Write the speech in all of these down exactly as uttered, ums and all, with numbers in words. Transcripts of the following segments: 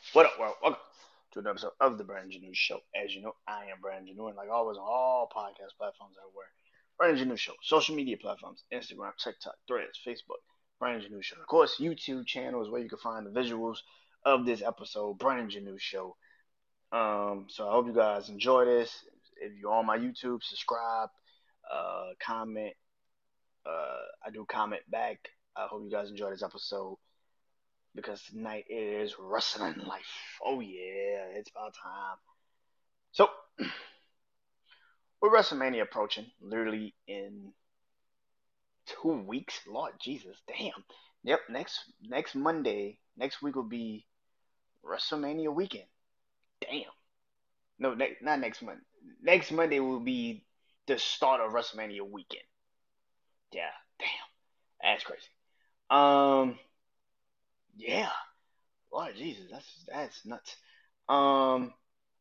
What up, world? Welcome to another episode of the Brandon News Show. As you know, I am Brandon New, and like always, on all podcast platforms everywhere. Brandon News Show, social media platforms, Instagram, TikTok, Threads, Facebook, Brandon News Show. Of course, YouTube channel is where you can find the visuals of this episode, Brandon News Show. Um, so I hope you guys enjoy this. If you're on my YouTube, subscribe, uh, comment. Uh, I do comment back. I hope you guys enjoy this episode because tonight is wrestling life. Oh yeah, it's about time. So, with WrestleMania approaching, literally in two weeks, Lord Jesus, damn. Yep, next next Monday, next week will be WrestleMania weekend. Damn. No, ne- not next month. Next Monday will be the start of WrestleMania weekend. Yeah, damn, that's crazy. Um, yeah, Lord Jesus, that's that's nuts. Um,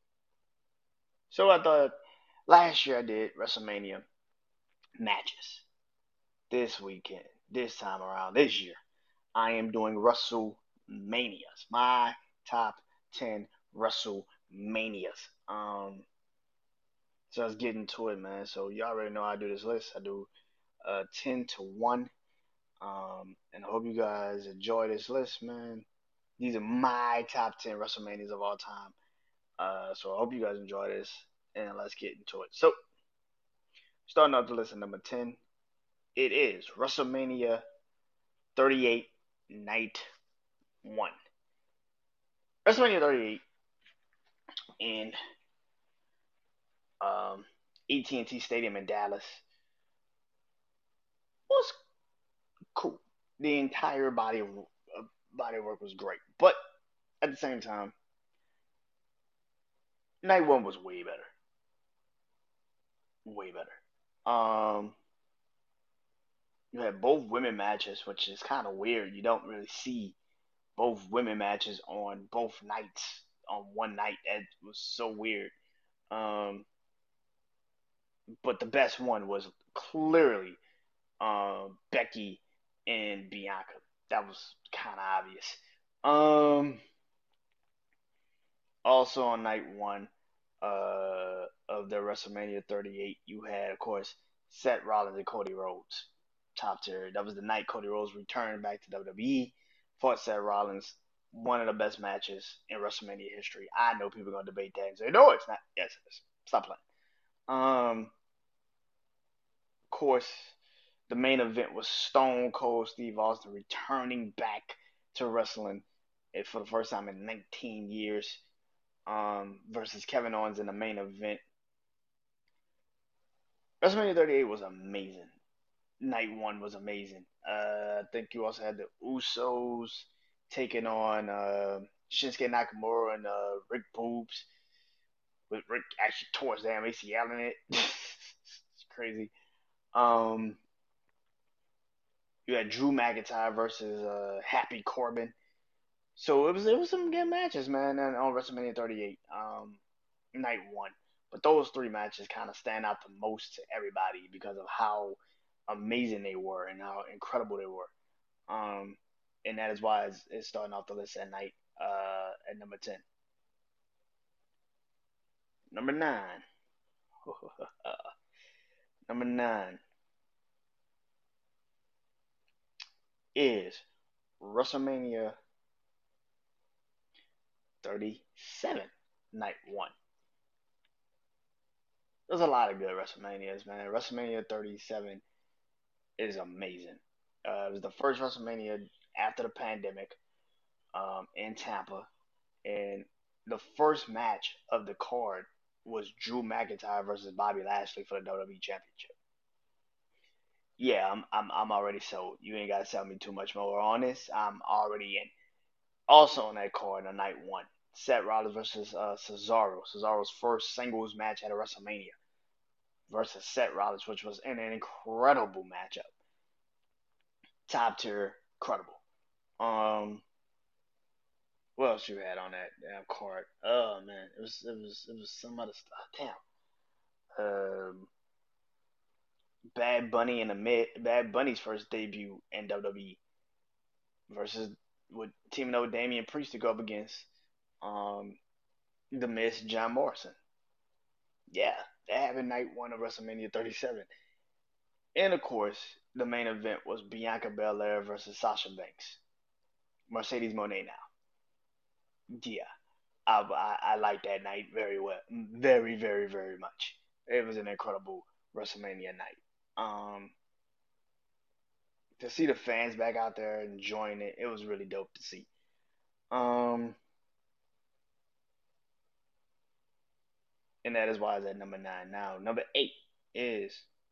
so I thought last year I did WrestleMania matches. This weekend, this time around, this year, I am doing WrestleManias. My top ten WrestleManias. Um, so let's get into it, man. So you already know I do this list. I do uh ten to one. Um, and I hope you guys enjoy this list, man. These are my top ten WrestleManias of all time. Uh, so I hope you guys enjoy this, and let's get into it. So starting off the list at number ten, it is WrestleMania thirty-eight Night One. WrestleMania thirty-eight in um, A T and T Stadium in Dallas was cool. The entire body of uh, body of work was great, but at the same time, Night One was way better, way better. Um, you had both women matches, which is kind of weird. You don't really see both women matches on both nights on one night. That was so weird. Um, but the best one was clearly um, Becky and Bianca. That was kind of obvious. Um, also on night one uh, of the WrestleMania thirty-eight, you had, of course, Seth Rollins and Cody Rhodes. Top tier. That was the night Cody Rhodes returned back to W W E, fought Seth Rollins. One of the best matches in WrestleMania history. I know people are gonna debate that and say, no, it's not. Yes, it is. Stop playing. Um, of course, the main event was Stone Cold Steve Austin returning back to wrestling for the first time in nineteen years um, versus Kevin Owens in the main event. WrestleMania thirty-eight was amazing. Night one was amazing. Uh, I think you also had the Usos taking on uh, Shinsuke Nakamura and uh, Rick Boobs, with Rick actually tore his damn A C L in it. It's crazy. Um, you had Drew McIntyre versus uh, Happy Corbin. So it was it was some good matches, man, and on WrestleMania thirty-eight, um, night one. But those three matches kind of stand out the most to everybody because of how amazing they were and how incredible they were. Um, and that is why it's, it's starting off the list at night uh, at number ten. Number nine. Number nine is WrestleMania thirty-seven, night one. There's a lot of good WrestleManias, man. WrestleMania thirty-seven is amazing. Uh, it was the first WrestleMania after the pandemic um, in Tampa, and the first match of the card was Drew McIntyre versus Bobby Lashley for the W W E Championship. Yeah, I'm I'm I'm already sold. You ain't gotta sell me too much more on this. I'm already in. Also on that card on night one, Seth Rollins versus uh, Cesaro. Cesaro's first singles match at a WrestleMania versus Seth Rollins, which was an, an incredible matchup. Top tier, incredible. Um, what else you had on that damn card? Oh man, it was it was it was some other stuff. Damn. Um, Bad Bunny in the mid. Bad Bunny's first debut in W W E versus with teaming up with Damian Priest to go up against Um, The Miz, John Morrison. Yeah, that happened night one of WrestleMania thirty-seven. And of course, the main event was Bianca Belair versus Sasha Banks. Mercedes Moné now. Yeah, I, I, I like that night very well. Very, very, very much. It was an incredible WrestleMania night. Um, to see the fans back out there enjoying it, it was really dope to see. Um, and that is why it's at number nine now. Number eight is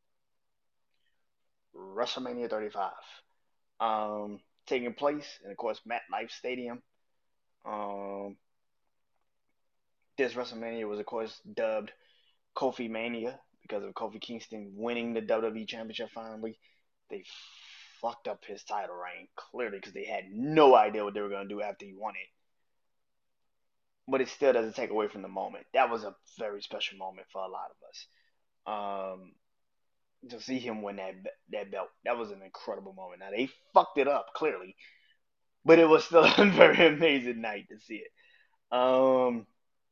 WrestleMania thirty-five. Um, taking place in, of course, MetLife Stadium. Um, this WrestleMania was, of course, dubbed Kofi Mania because of Kofi Kingston winning the W W E Championship finally. They fucked up his title reign clearly because they had no idea what they were going to do after he won it. But it still doesn't take away from the moment. That was a very special moment for a lot of us. Um, to see him win that that belt, that was an incredible moment. Now they fucked it up clearly, but it was still a very amazing night to see it. Um,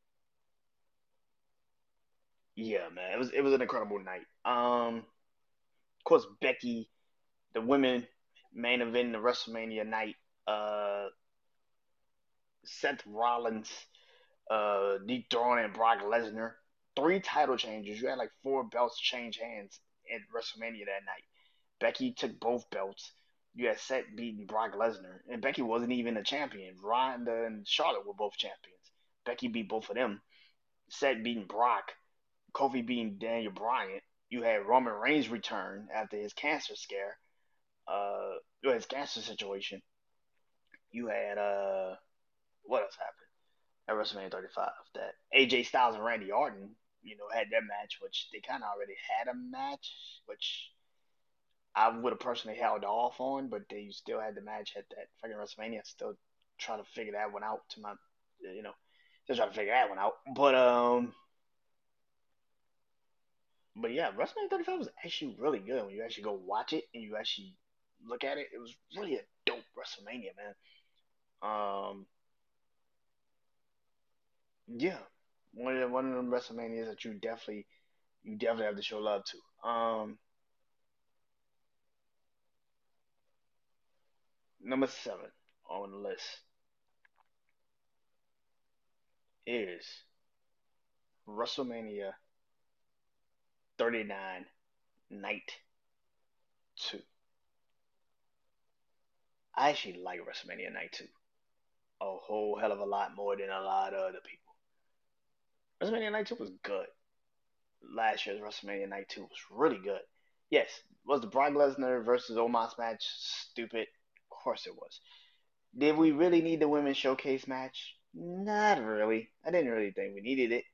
yeah, man, it was it was an incredible night. Um, of course, Becky, the women main event in the WrestleMania night. Uh, Seth Rollins, uh, dethroning Brock Lesnar. Three title changes. You had like four belts change hands at WrestleMania that night. Becky took both belts. You had Seth beating Brock Lesnar, and Becky wasn't even a champion. Ronda and Charlotte were both champions. Becky beat both of them. Seth beating Brock. Kofi beating Daniel Bryan. You had Roman Reigns return after his cancer scare. Uh, his cancer situation. You had uh, what else happened at WrestleMania thirty-five? That A J Styles and Randy Orton, you know, had their match, which they kind of already had a match, which I would have personally held off on, but they still had the match at that fucking WrestleMania. Still trying to figure that one out to my, you know, still trying to figure that one out. But um, but yeah, WrestleMania thirty-five was actually really good when you actually go watch it and you actually look at it. It was really a dope WrestleMania, man. Um, yeah, one of the, one of them WrestleManias that you definitely you definitely have to show love to. Um, number seven on the list is WrestleMania thirty-nine Night two. I actually like WrestleMania Night two a whole hell of a lot more than a lot of other people. WrestleMania Night two was good. Last year's WrestleMania Night two was really good. Yes, was the Brock Lesnar versus Omos match stupid? Of course it was. Did we really need the women's showcase match? Not really. I didn't really think we needed it.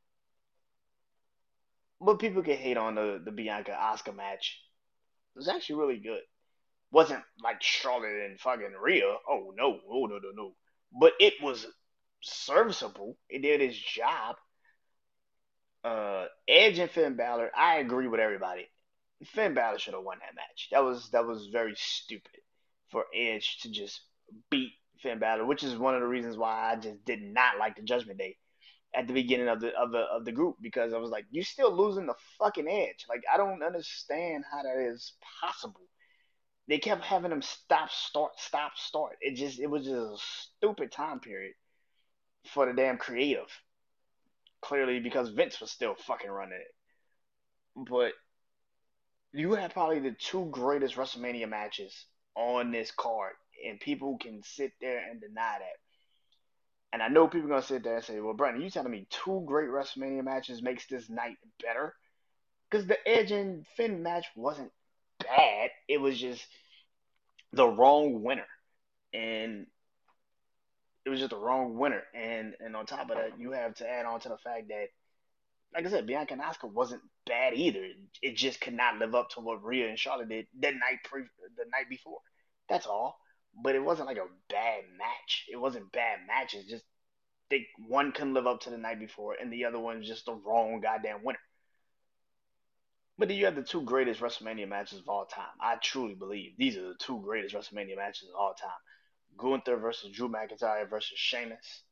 But people can hate on the, the Bianca Oscar match. It was actually really good. Wasn't like Charlotte and fucking Rhea. Oh no, oh no, no, no. But it was serviceable. It did its job. Uh, Edge and Finn Balor. I agree with everybody. Finn Balor should have won that match. That was that was very stupid for Edge to just beat Finn Balor, which is one of the reasons why I just did not like the Judgment Day at the beginning of the of the of the group because I was like, you're still losing the fucking Edge. Like I don't understand how that is possible. They kept having him stop, start, stop, start. It just it was just a stupid time period for the damn creative. Clearly because Vince was still fucking running it. But you had probably the two greatest WrestleMania matches on this card, and people can sit there and deny that. And I know people are gonna sit there and say, "Well, Brandon, you telling me two great WrestleMania matches makes this night better?" Because the Edge and Finn match wasn't bad. It was just the wrong winner, and it was just the wrong winner. And and on top of that, you have to add on to the fact that, like I said, Bianca and Asuka wasn't bad either. It just could not live up to what Rhea and Charlotte did the night pre the night before. That's all. But it wasn't like a bad match. It wasn't bad matches. Just they one couldn't live up to the night before, and the other one's just the wrong goddamn winner. But then you have the two greatest WrestleMania matches of all time. I truly believe these are the two greatest WrestleMania matches of all time. Gunther versus Drew McIntyre versus Sheamus.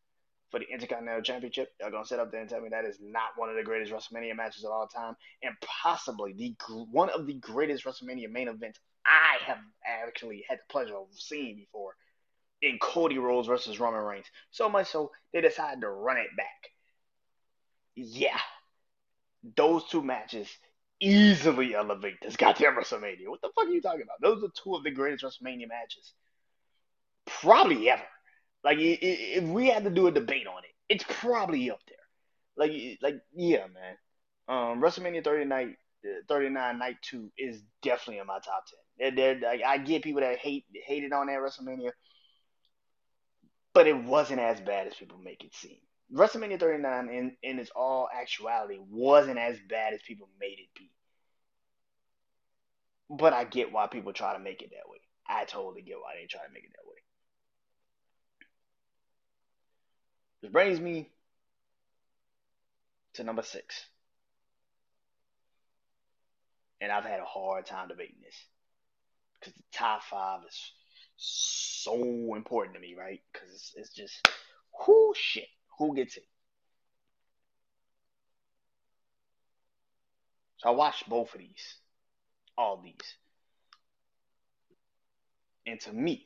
for the Intercontinental Championship. Y'all gonna sit up there and tell me that is not one of the greatest WrestleMania matches of all time, and possibly the one of the greatest WrestleMania main events I have actually had the pleasure of seeing before, in Cody Rhodes versus Roman Reigns. So much so they decided to run it back. Yeah, those two matches easily elevate this goddamn WrestleMania. What the fuck are you talking about? Those are two of the greatest WrestleMania matches probably ever. Like, if we had to do a debate on it, it's probably up there. Like, like yeah, man. Um, WrestleMania thirty-nine, thirty-nine Night Two is definitely in my top ten. They're, they're, like, I get people that hate hated on that WrestleMania, but it wasn't as bad as people make it seem. WrestleMania thirty-nine, in in its all actuality, wasn't as bad as people made it be. But I get why people try to make it that way. I totally get why they try to make it that way. Which brings me to number six. And I've had a hard time debating this because the top five is so important to me, right? Because it's, it's just, who shit, who gets it? So I watched both of these, all these, and to me,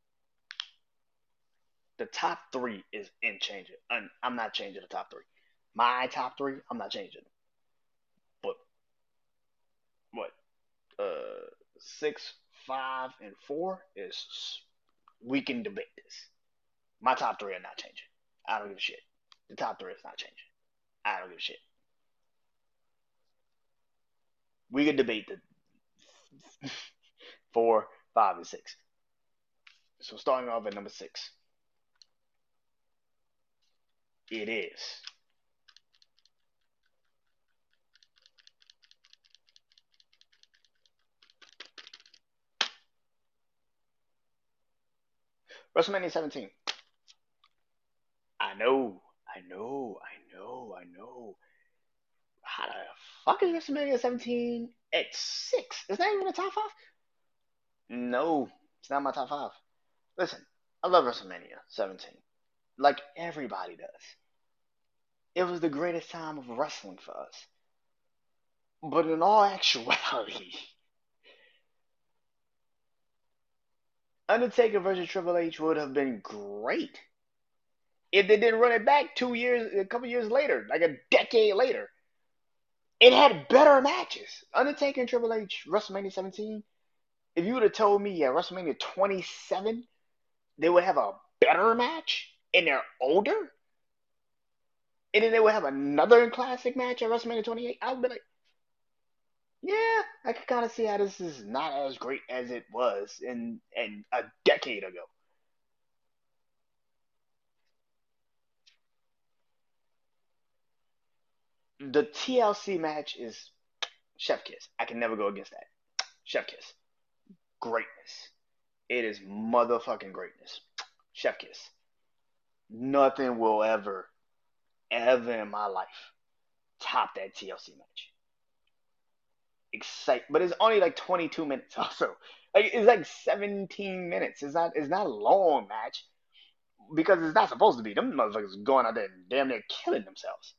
the top three is in changing. I'm not changing the top three. My top three, I'm not changing. But what? Uh, six, five, and four is, we can debate this. My top three are not changing. I don't give a shit. The top three is not changing. I don't give a shit. We can debate the four, five, and six. So starting off at number six, it is WrestleMania seventeen. I know, I know, I know, I know. How the fuck is WrestleMania seventeen at six? Is that even a top five? No, it's not my top five. Listen, I love WrestleMania seventeen. Like everybody does. It was the greatest time of wrestling for us. But in all actuality, Undertaker versus Triple H would have been great if they didn't run it back two years, a couple years later, like a decade later. It had better matches. Undertaker and Triple H, WrestleMania seventeen. If you would have told me at WrestleMania twenty-seven they would have a better match and they're older, and then they would have another classic match at WrestleMania twenty-eight, I would be like, yeah, I can kind of see how this is not as great as it was in, in a decade ago. The T L C match is chef kiss. I can never go against that. Chef kiss. Greatness. It is motherfucking greatness. Chef kiss. Nothing will ever, ever in my life top that T L C match. Excite, but it's only like twenty-two minutes. Also, like it's like seventeen minutes. It's not. It's not a long match because it's not supposed to be. Them motherfuckers going out there and damn near killing themselves.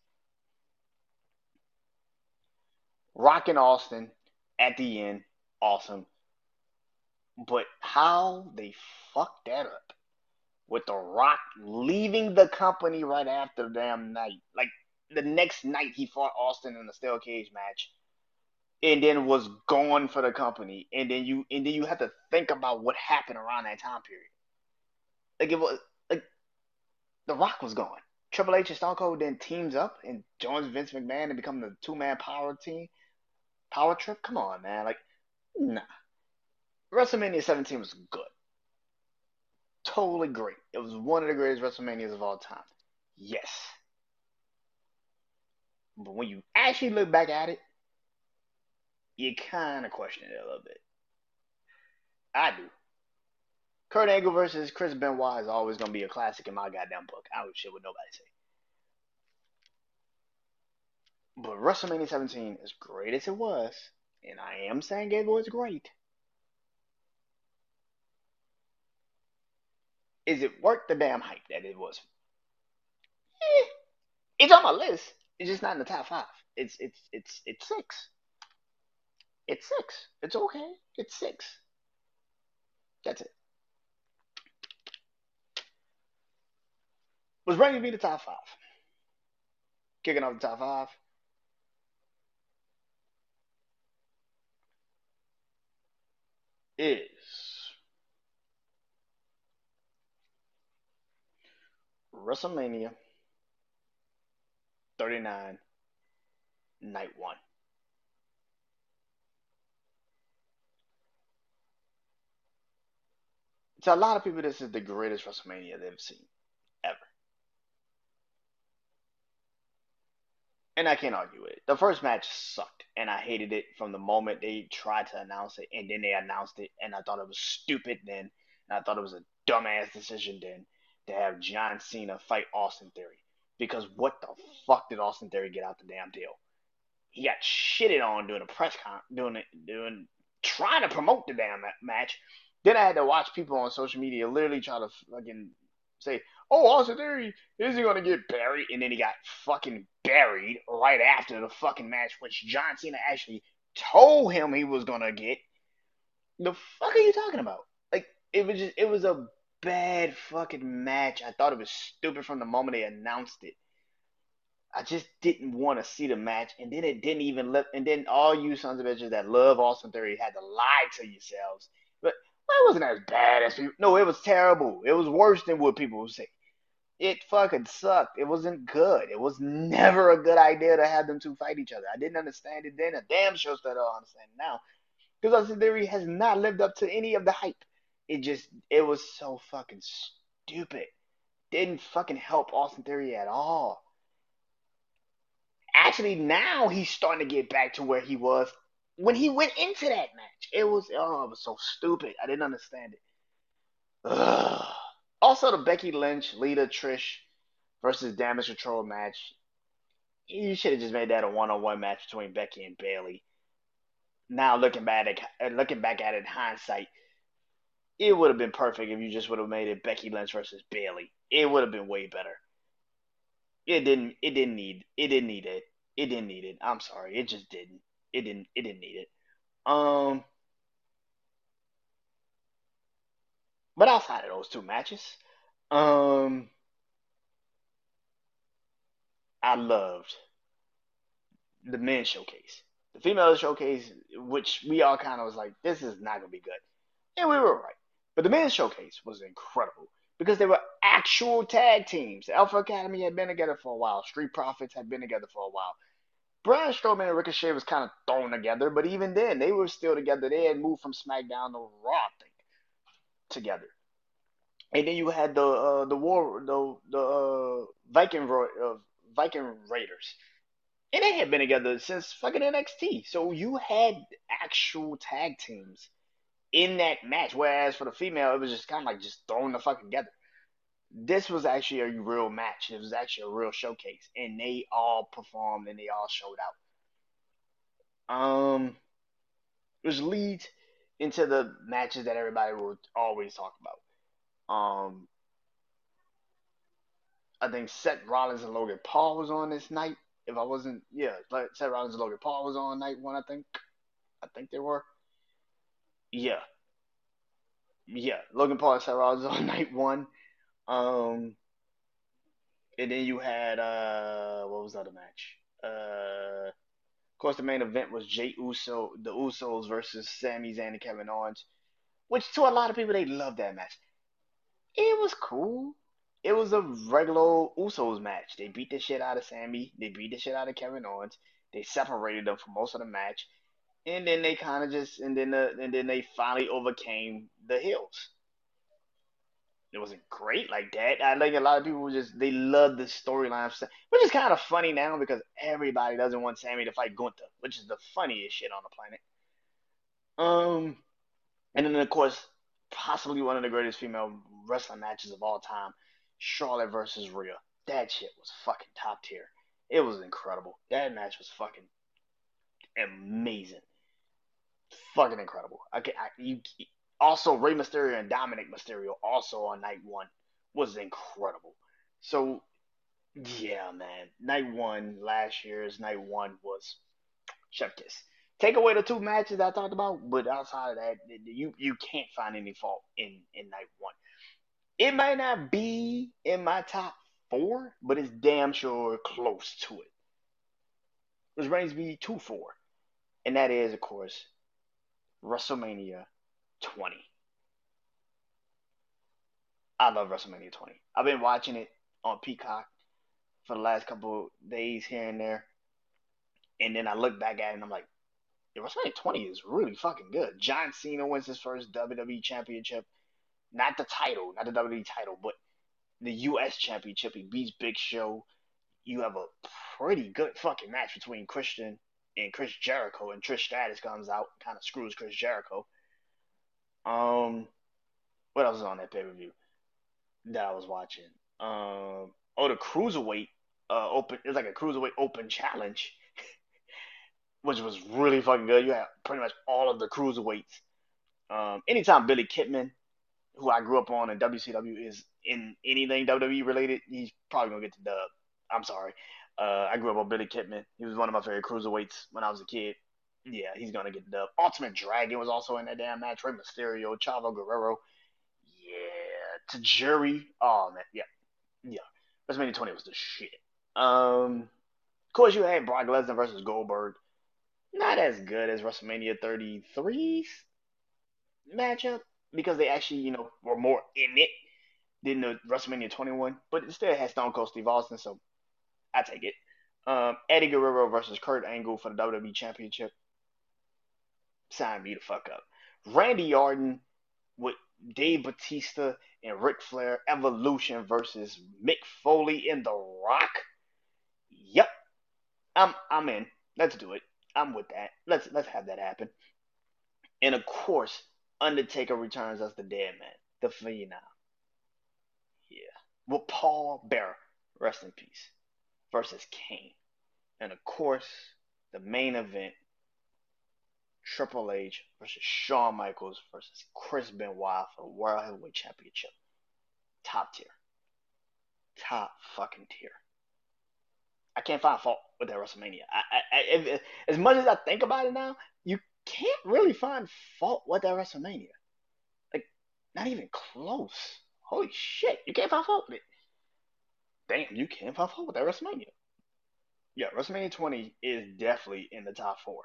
Rock and Austin at the end, awesome. But how they fucked that up with The Rock leaving the company right after the damn night. Like the next night he fought Austin in a steel cage match and then was gone for the company. And then you and then you have to think about what happened around that time period. Like it was like The Rock was gone. Triple H and Stone Cold then teams up and joins Vince McMahon and become the two man power team. Power trip? Come on, man. Like, nah. WrestleMania seventeen was good. Totally great. It was one of the greatest WrestleManias of all time. Yes. But when you actually look back at it, you kind of question it a little bit. I do. Kurt Angle versus Chris Benoit is always going to be a classic in my goddamn book. I don't give a shit what nobody say. But WrestleMania seventeen, as great as it was, and I am saying it was great, is it worth the damn hype that it was? Eh, it's on my list. It's just not in the top five. It's it's it's it's six. It's six. It's okay. It's six. That's it. Was ready to be the top five. Kicking off the top five is WrestleMania thirty-nine Night One. To a lot of people, this is the greatest WrestleMania they've seen ever. And I can't argue with it. The first match sucked, and I hated it from the moment they tried to announce it, and then they announced it, and I thought it was stupid then, and I thought it was a dumbass decision then to have John Cena fight Austin Theory. Because what the fuck did Austin Theory get out the damn deal? He got shitted on doing a press con, doing it, doing trying to promote the damn match. Then I had to watch people on social media literally try to fucking say, "Oh, Austin Theory isn't gonna get buried," and then he got fucking buried right after the fucking match, which John Cena actually told him he was gonna get. The fuck are you talking about? Like it was just it was a bad fucking match. I thought it was stupid from the moment they announced it. I just didn't want to see the match, and then it didn't even let. And then all you sons of bitches that love Austin Theory had to lie to yourselves. But well, it wasn't as bad as people. No, it was terrible. It was worse than what people would say. It fucking sucked. It wasn't good. It was never a good idea to have them two fight each other. I didn't understand it then. A damn sure still don't understand it now. Because Austin Theory has not lived up to any of the hype. It just, it was so fucking stupid. Didn't fucking help Austin Theory at all. Actually, now he's starting to get back to where he was when he went into that match. It was oh, it was so stupid. I didn't understand it. Ugh. Also, the Becky Lynch, Lita, Trish versus Damage Control match. You should have just made that a one-on-one match between Becky and Bayley. Now looking back at looking back at it in hindsight, it would have been perfect if you just would have made it Becky Lynch versus Bayley. It would have been way better. It didn't. It didn't need. It didn't need it. It didn't need it. I'm sorry. It just didn't. It didn't. It didn't need it. Um, but outside of those two matches, um, I loved the men's showcase, the female showcase, which we all kind of was like, this is not gonna be good, and we were right. But the men's showcase was incredible because they were actual tag teams. The Alpha Academy had been together for a while. Street Profits had been together for a while. Braun Strowman and Ricochet was kind of thrown together, but even then, they were still together. They had moved from SmackDown to Raw, I think, together. And then you had the uh, the war the the uh, Viking uh, Viking Raiders, and they had been together since fucking N X T. So you had actual tag teams in that match. Whereas for the female, it was just kind of like just thrown the fuck together. This was actually a real match. It was actually a real showcase, and they all performed and they all showed out. Um, which leads into the matches that everybody will always talk about. Um, I think Seth Rollins and Logan Paul was on this night. If I wasn't, yeah, like Seth Rollins and Logan Paul was on night one. I think, I think they were. Yeah, yeah. Logan Paul and Seth Rollins on night one. Um, and then you had uh, what was the other match? Uh, of course, the main event was Jay Uso, the Usos versus Sami Zayn and Kevin Owens, which to a lot of people they loved that match. It was cool. It was a regular Usos match. They beat the shit out of Sammy. They beat the shit out of Kevin Owens. They separated them for most of the match, and then they kind of just and then the, and then they finally overcame the Hills. It wasn't great like that. I think a lot of people just they love the storyline, which is kind of funny now because everybody doesn't want Sammy to fight Gunther, which is the funniest shit on the planet. Um, and then of course, possibly one of the greatest female wrestling matches of all time, Charlotte versus Rhea. That shit was fucking top tier. It was incredible. That match was fucking amazing. Fucking incredible. I, can, I you also Rey Mysterio and Dominic Mysterio also on night one was incredible. So Yeah, man. Night one last year's night one was chef kiss. Take away the two matches that I talked about, but outside of that, you you can't find any fault in in night one. It might not be in my top four, but it's damn sure close to it. Which brings me to four, and that is, of course, WrestleMania twenty. I love WrestleMania twenty. I've been watching it on Peacock for the last couple days here and there, and then I look back at it and I'm like, yeah, WrestleMania twenty is really fucking good. John Cena wins his first W W E Championship, not the title, not the W W E title, but the U S Championship. He beats Big Show. You have a pretty good fucking match between Christian and Chris Jericho, and Trish Stratus comes out, kind of screws Chris Jericho. Um, what else is on that pay per view that I was watching? Um, oh, the cruiserweight uh open. It's like a cruiserweight open challenge, which was really fucking good. You have pretty much all of the cruiserweights. Um, anytime Billy Kidman, who I grew up on in W C W, is in anything W W E related, he's probably gonna get the dub. I'm sorry. Uh, I grew up on Billy Kidman. He was one of my favorite cruiserweights when I was a kid. Yeah, he's gonna get the dub. Ultimate Dragon was also in that damn match. Rey Mysterio, Chavo Guerrero. Yeah, Tajiri. Oh man, yeah, yeah. WrestleMania twenty was the shit. Um, of course you had Brock Lesnar versus Goldberg. Not as good as WrestleMania thirty-three's matchup because they actually, you know, were more in it than the WrestleMania twenty-one, but it still has Stone Cold Steve Austin, so I take it. Um, Eddie Guerrero versus Kurt Angle for the W W E Championship. Sign me the fuck up. Randy Orton with Dave Batista and Ric Flair Evolution versus Mick Foley and The Rock. Yep, I'm I'm in. Let's do it. I'm with that. Let's let's have that happen. And of course, Undertaker returns as the Dead Man, the Phenom. Yeah, with Paul Bearer, rest in peace, versus Kane. And of course, the main event, Triple H versus Shawn Michaels versus Chris Benoit for the World Heavyweight Championship. Top tier. Top fucking tier. I can't find fault with that WrestleMania. I, I, I, if, as much as I think about it now, you can't really find fault with that WrestleMania. Like, not even close. Holy shit, you can't find fault with it. Damn, you can't find fault with that WrestleMania. Yeah, WrestleMania twenty is definitely in the top four.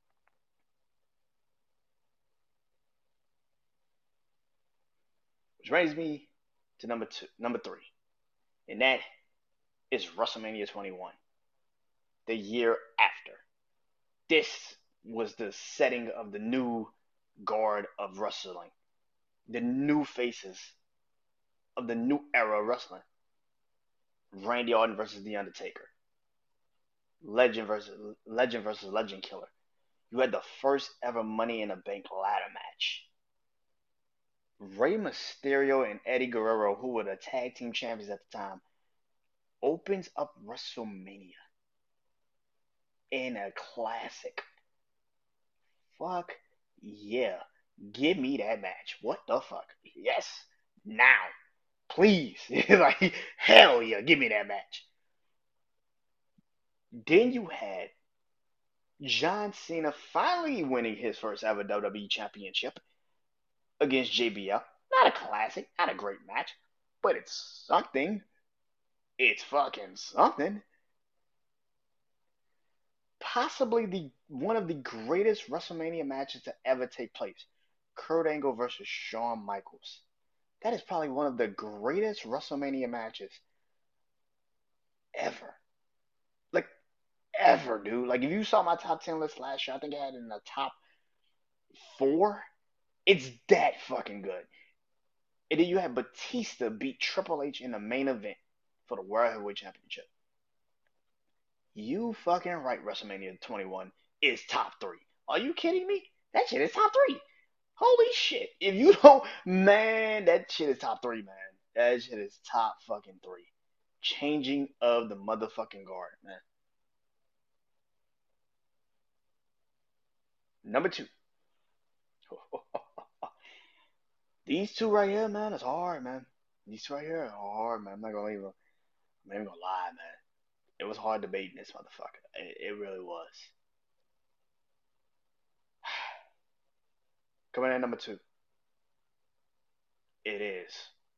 Which brings me to number two, number three, and that is WrestleMania twenty-one, the year after. This was the setting of the new guard of wrestling, the new faces of the new era of wrestling. Randy Orton versus The Undertaker, Legend versus Legend versus Legend Killer. You had the first ever Money in the Bank ladder match. Rey Mysterio and Eddie Guerrero, who were the tag team champions at the time, opens up WrestleMania in a classic. Fuck yeah. Give me that match. What the fuck? Yes. Now. Please. Like, hell yeah. Give me that match. Then you had John Cena finally winning his first ever W W E Championship against J B L. Not a classic, not a great match, but it's something. It's fucking something. Possibly the one of the greatest WrestleMania matches to ever take place. Kurt Angle versus Shawn Michaels. That is probably one of the greatest WrestleMania matches ever. Like ever, dude. Like if you saw my top ten list last year, I think I had it in the top four. It's that fucking good. And then you had Batista beat Triple H in the main event for the World Heavyweight Championship. You fucking right, WrestleMania twenty-one is top three. Are you kidding me? That shit is top three. Holy shit. If you don't, man, that shit is top three, man. That shit is top fucking three. Changing of the motherfucking guard, man. Number two. These two right here, man, it's hard, man. These two right here are hard, man. I'm not gonna even, I'm not even gonna lie, man. It was hard debating this motherfucker. It, it really was. Coming in at number two, it is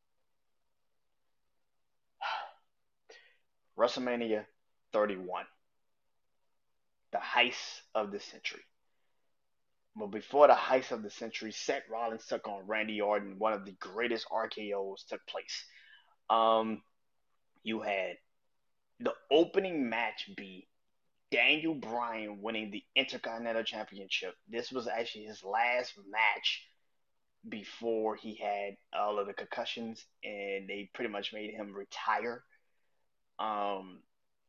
WrestleMania thirty-one, the heist of the century. But before the heist of the century, Seth Rollins took on Randy Orton. One of the greatest R K Os took place. Um, you had the opening match be Daniel Bryan winning the Intercontinental Championship. This was actually his last match before he had all of the concussions, and they pretty much made him retire. Um,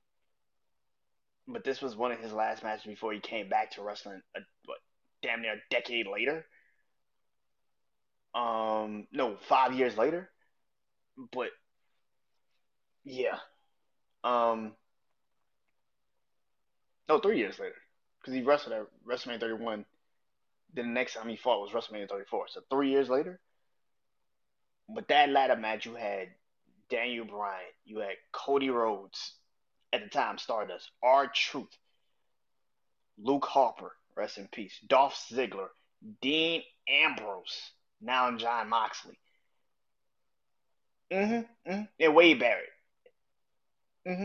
but this was one of his last matches before he came back to wrestling. A, what, damn near a decade later. Um, no, five years later. But yeah, um, no, three years later, because he wrestled at WrestleMania thirty-one. Then the next time he fought was WrestleMania thirty-four. So three years later. But that ladder match, you had Daniel Bryan, you had Cody Rhodes, at the time Stardust, R-Truth, Luke Harper, rest in peace, Dolph Ziggler, Dean Ambrose, now John Moxley, mm-hmm, mm-hmm, and Wade Barrett. Mm-hmm.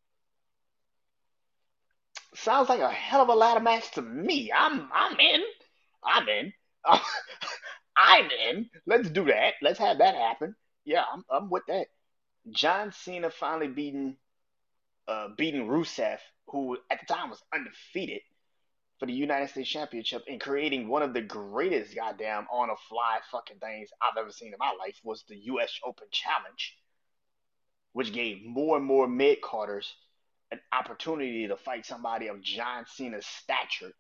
Sounds like a hell of a ladder match to me. I'm I'm in. I'm in. I'm in. Let's do that. Let's have that happen. Yeah, I'm I'm with that. John Cena finally beating uh beating Rusev, who at the time was undefeated for the United States Championship, and creating one of the greatest goddamn on the fly fucking things I've ever seen in my life was the U S Open Challenge, which gave more and more mid carders an opportunity to fight somebody of John Cena's stature,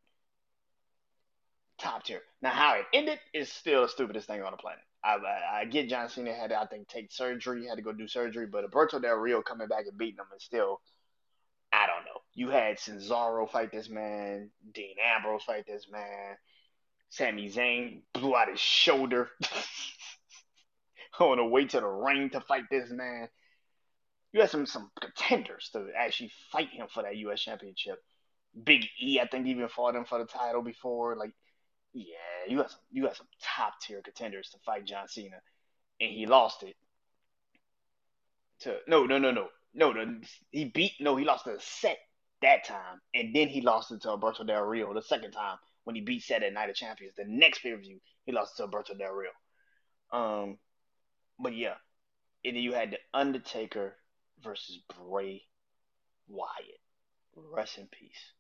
top tier. Now, how it ended is still the stupidest thing on the planet. I, I, I get John Cena had to, I think, take surgery, had to go do surgery, but Alberto Del Rio coming back and beating him is still, I don't know. You had Cesaro fight this man, Dean Ambrose fight this man, Sami Zayn blew out his shoulder on the way to the ring to fight this man. You had some some contenders to actually fight him for that U S Championship. Big E, I think, even fought him for the title before. Like, yeah, you got some you got some top tier contenders to fight John Cena, and he lost it to no no no no no no he beat no he lost the set that time, and then he lost it to Alberto Del Rio the second time when he beat Seth at Night of Champions. The next pay per view he lost to Alberto Del Rio. Um, but yeah, and then you had the Undertaker versus Bray Wyatt. Rest in peace.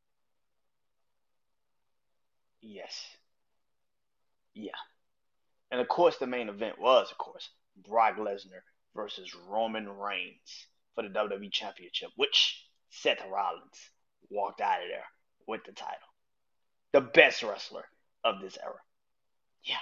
Yes, yeah, and of course the main event was of course Brock Lesnar versus Roman Reigns for the W W E Championship, which Seth Rollins walked out of there with the title. The best wrestler of this era. Yeah,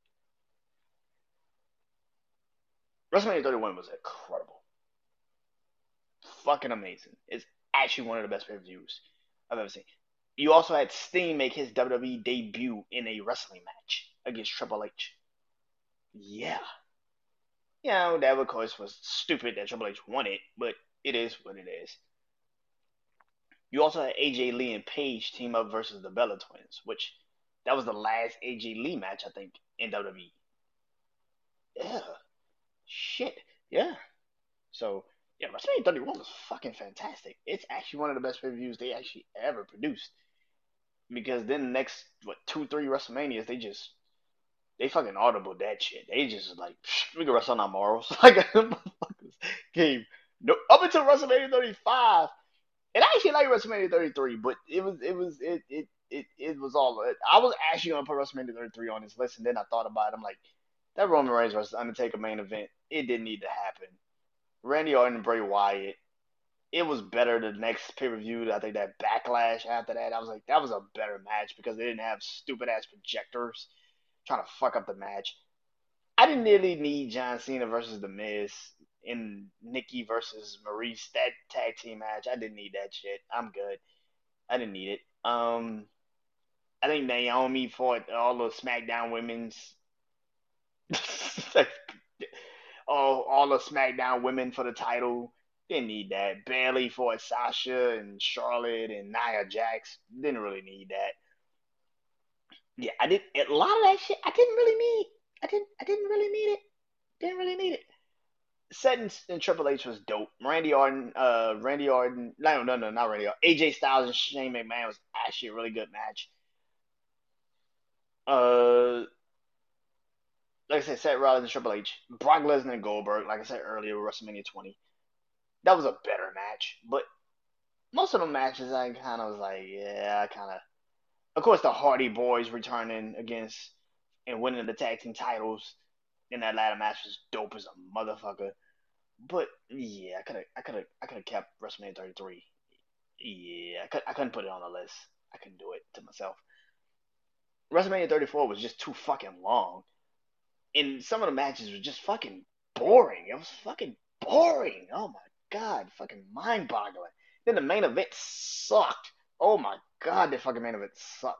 WrestleMania thirty-one was incredible, fucking amazing. It's actually one of the best pay per views I've ever seen. You also had Sting make his W W E debut in a wrestling match against Triple H. Yeah, you know that of course was stupid that Triple H won it, but it is what it is. You also had A J Lee and Paige team up versus the Bella Twins, which that was the last A J Lee match I think in W W E. Yeah, shit, yeah. So yeah, WrestleMania thirty-one was fucking fantastic. It's actually one of the best pay per views they actually ever produced. Because then the next what two three WrestleManias they just they fucking audible that shit. They just like we can wrestle on our morals. Like motherfuckers came no up until WrestleMania thirty-five. And I actually like WrestleMania thirty-three, but it was it was it it it, it was all I was actually gonna put WrestleMania thirty-three on this list, and then I thought about it. I'm like, that Roman Reigns versus Undertaker main event, it didn't need to happen. Randy Orton and Bray Wyatt, it was better the next pay per view. I think that Backlash after that, I was like, that was a better match because they didn't have stupid ass projectors trying to fuck up the match. I didn't really need John Cena versus The Miz in Nikki versus Maurice that tag team match. I didn't need that shit. I'm good. I didn't need it. Um, I think Naomi fought all the SmackDown women's, all all the SmackDown women for the title. Didn't need that. Bayley for Sasha and Charlotte and Nia Jax. Didn't really need that. Yeah, I did a lot of that shit. I didn't really need. I didn't. I didn't really need it. Didn't really need it. Setting in Triple H was dope. Randy Orton, uh, Randy Orton, no, no, no, not Randy Orton. A J Styles and Shane McMahon was actually a really good match. Uh, like I said, Seth Rollins and Triple H, Brock Lesnar and Goldberg. Like I said earlier, WrestleMania twenty. That was a better match, but most of the matches I kind of was like, yeah, I kind of. Of course, the Hardy Boys returning against and winning the tag team titles in that ladder match was dope as a motherfucker. But yeah, I could have, I could have, I could have kept WrestleMania thirty-three. Yeah, I, could, I couldn't put it on the list. I couldn't do it to myself. WrestleMania thirty-four was just too fucking long, and some of the matches were just fucking boring. It was fucking boring. Oh my god, fucking mind boggling. Then the main event sucked. Oh my god, the fucking main event sucked.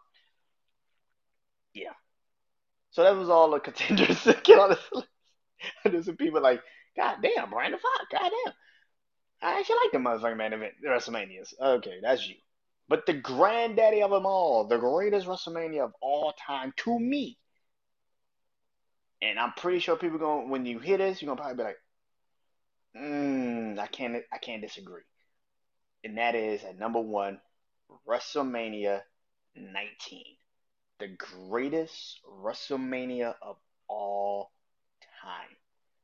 Yeah. So that was all the contenders to get on this list. There's some people like, God damn, Brandon Fox, God damn. I actually like the motherfucking main event, the WrestleManias. Okay, that's you. But the granddaddy of them all, the greatest WrestleMania of all time to me, and I'm pretty sure people going when you hear this, you're gonna probably be like, mm, I can't I can't disagree. And that is at number one, WrestleMania nineteen. The greatest WrestleMania of all time.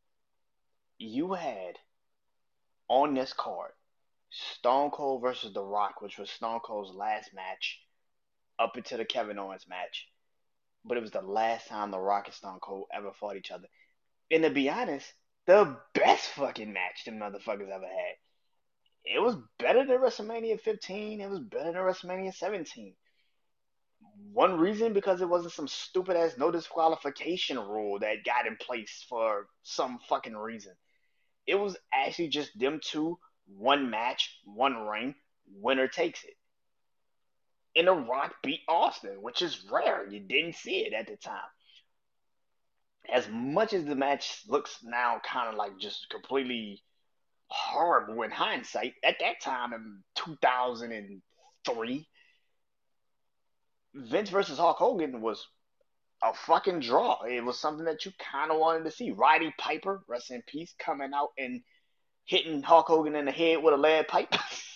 You had on this card Stone Cold versus The Rock, which was Stone Cold's last match up until the Kevin Owens match. But it was the last time The Rock and Stone Cold ever fought each other. And to be honest, the best fucking match them motherfuckers ever had. It was better than WrestleMania fifteen. It was better than WrestleMania seventeen. One reason because it wasn't some stupid ass no disqualification rule that got in place for some fucking reason. It was actually just them two, one match, one ring, winner takes it. And The Rock beat Austin, which is rare. You didn't see it at the time. As much as the match looks now kind of like just completely horrible in hindsight, at that time in two thousand three, Vince versus Hulk Hogan was a fucking draw. It was something that you kind of wanted to see. Roddy Piper, rest in peace, coming out and hitting Hulk Hogan in the head with a lead pipe.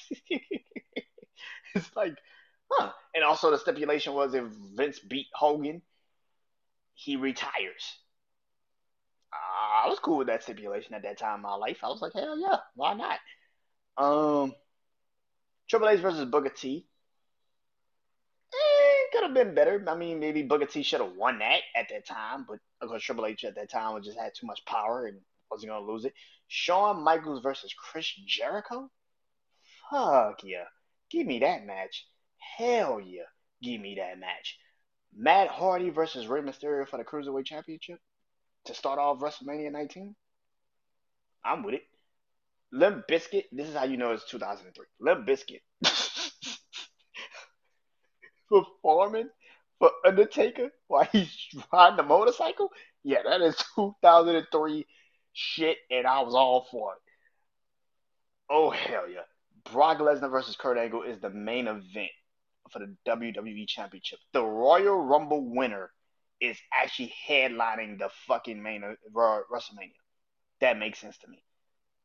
It's like, huh. And also the stipulation was if Vince beat Hogan, he retires. Uh, I was cool with that stipulation at that time in my life. I was like, hell yeah, why not? Um, Triple H versus Booker T. Eh, could have been better. I mean, maybe Booker T should have won that at that time, but of course Triple H at that time just had too much power and wasn't gonna lose it. Shawn Michaels versus Chris Jericho. Fuck yeah, give me that match. Hell yeah, give me that match. Matt Hardy versus Rey Mysterio for the Cruiserweight Championship to start off WrestleMania nineteen. I'm with it. Limp Biscuit. This is how you know it's two thousand three. Limp Biscuit performing for Undertaker while he's riding the motorcycle. Yeah, that is two thousand three shit, and I was all for it. Oh hell yeah! Brock Lesnar versus Kurt Angle is the main event for the W W E Championship. The Royal Rumble winner is actually headlining the fucking main uh, WrestleMania. That makes sense to me.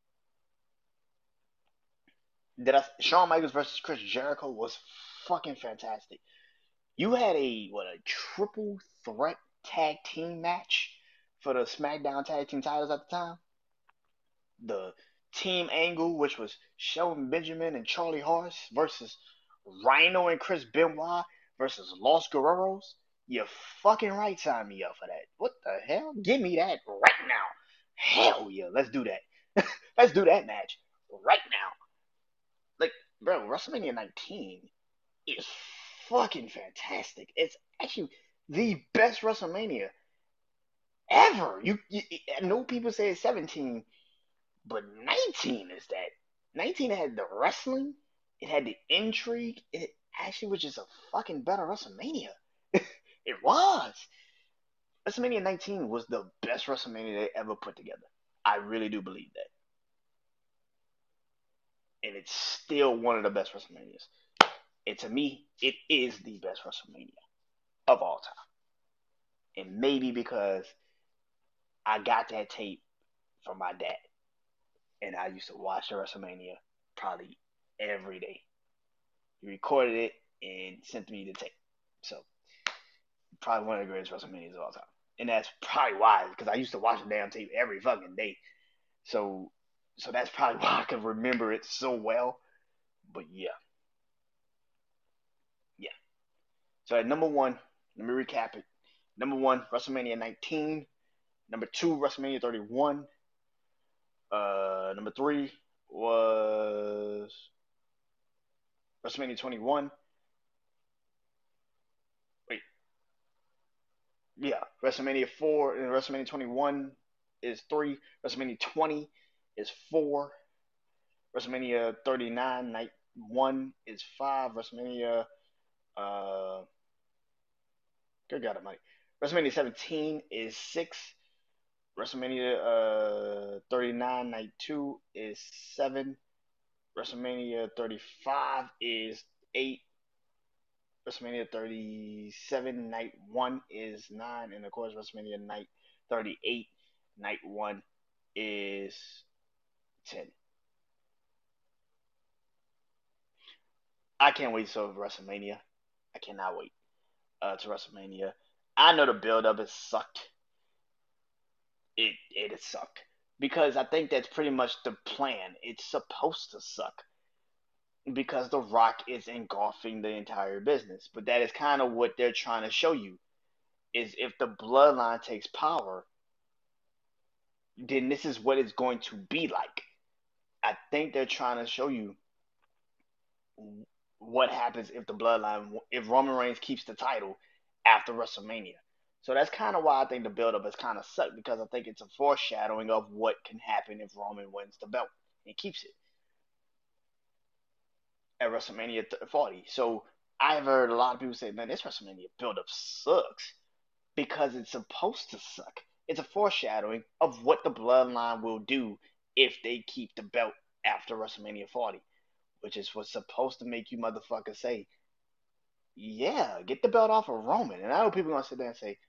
Did I, Shawn Michaels versus Chris Jericho was fucking fantastic. You had a what a triple threat tag team match for the SmackDown tag team titles at the time. The Team Angle, which was Shelton Benjamin and Charlie Horse versus Rhino and Chris Benoit versus Los Guerreros. You fucking right, sign me up for that. What the hell? Give me that right now. Hell yeah, let's do that. Let's do that match right now. Like, bro, WrestleMania nineteen is fucking fantastic. It's actually the best WrestleMania ever. You, you I know people say it's seventeen, but nineteen is that. nineteen had the wrestling, it had the intrigue. It actually was just a fucking better WrestleMania. It was. WrestleMania nineteen was the best WrestleMania they ever put together. I really do believe that. and it's still one of the best WrestleManias. And to me, it is the best WrestleMania of all time. And maybe because I got that tape from my dad, and I used to watch the WrestleMania probably every day. He recorded it and sent me the tape. So probably one of the greatest WrestleManias of all time. And that's probably why, because I used to watch the damn tape every fucking day. So so that's probably why I can remember it so well. But yeah. Yeah. So at number one, let me recap it. Number one, WrestleMania nineteen. Number two, WrestleMania thirty-one. Uh, number three was WrestleMania twenty-one. Wait, yeah, WrestleMania four and WrestleMania twenty-one is three. WrestleMania twenty is four. WrestleMania thirty-nine, night one is five. WrestleMania, uh, good God Almighty. WrestleMania seventeen is six. WrestleMania uh, thirty-nine, night two is seven. WrestleMania thirty-five is eight. WrestleMania thirty-seven, night one is nine. And of course, WrestleMania night thirty-eight, night one is ten. I can't wait to WrestleMania. I cannot wait uh, to WrestleMania. I know the build up has sucked. It it has sucked because I think that's pretty much the plan. It's supposed to suck because The Rock is engulfing the entire business. But that is kind of what they're trying to show you is if the bloodline takes power, then this is what it's going to be like. I think they're trying to show you what happens if the bloodline, if Roman Reigns keeps the title after WrestleMania. So that's kind of why I think the build-up has kind of sucked because I think it's a foreshadowing of what can happen if Roman wins the belt and keeps it at WrestleMania forty. So I've heard a lot of people say, man, this WrestleMania build-up sucks because it's supposed to suck. It's a foreshadowing of what the bloodline will do if they keep the belt after WrestleMania forty, which is what's supposed to make you motherfuckers say, yeah, get the belt off of Roman. And I know people are going to sit there and say,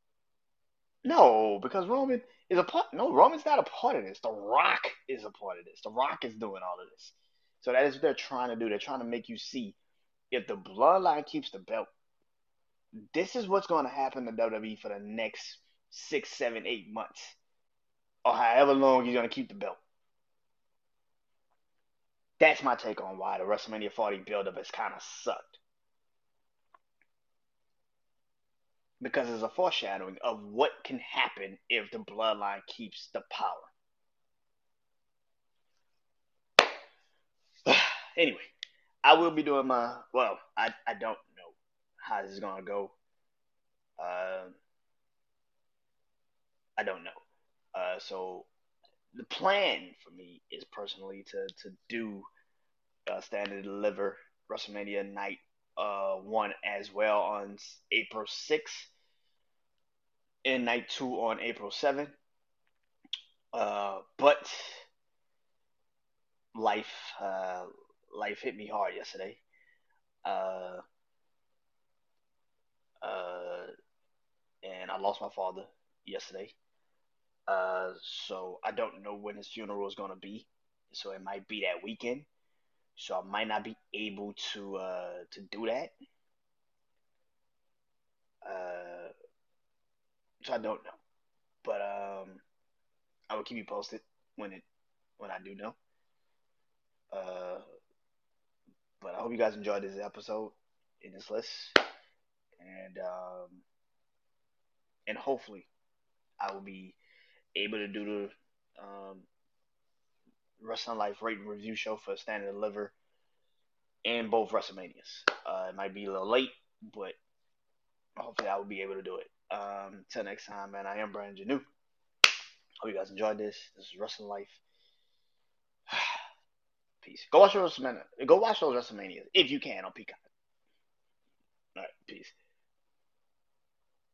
no, because Roman is a part. No, Roman's not a part of this. The Rock is a part of this. The Rock is doing all of this. So that is what they're trying to do. They're trying to make you see if the bloodline keeps the belt, this is what's going to happen to W W E for the next six, seven, eight months, or however long you're going to keep the belt. That's my take on why the WrestleMania forty build-up has kind of sucked. Because it's a foreshadowing of what can happen if the bloodline keeps the power. Anyway, I will be doing my, well, I, I don't know how this is going to go. Uh, I don't know. Uh, so the plan for me is personally to, to do uh, Stand and Deliver WrestleMania Night uh, one as well on April sixth and Night two on April seventh. Uh, but life uh, life hit me hard yesterday. Uh, uh, and I lost my father yesterday. Uh, so I don't know when his funeral is gonna be. So it might be that weekend. So I might not be able to uh, to do that. Uh, so I don't know, but um, I will keep you posted when it when I do know. Uh, but I hope you guys enjoyed this episode in this list, and um, and hopefully I will be able to do the um, Wrestling Life rating review show for Stand and Deliver and both WrestleManias. Uh, it might be a little late, but hopefully I will be able to do it. Um, till next time, man. I am Brian Janu. Hope you guys enjoyed this. This is Wrestling Life. Peace. Go watch those WrestleMania. Go watch those WrestleManias if you can on Peacock. All right, peace.